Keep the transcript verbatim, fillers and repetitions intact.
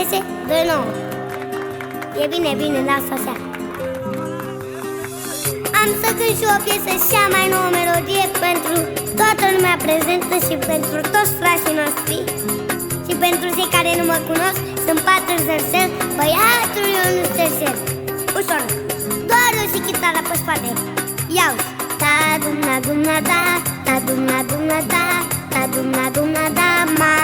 șase doi nouă. E bine, bine, lasă așa. Am să cânt și o piesă, cea mai nouă melodie, pentru toată lumea prezentă și pentru toți frații noștri. Și pentru cei care nu mă cunosc, sunt patru zărsel, băiatul Ionuț Cercel. Ușor, doar eu și chitara pe spate. Iau-ți! Ta dumna dumna da, ta dumna dumna da, ta dumna dumna da, ma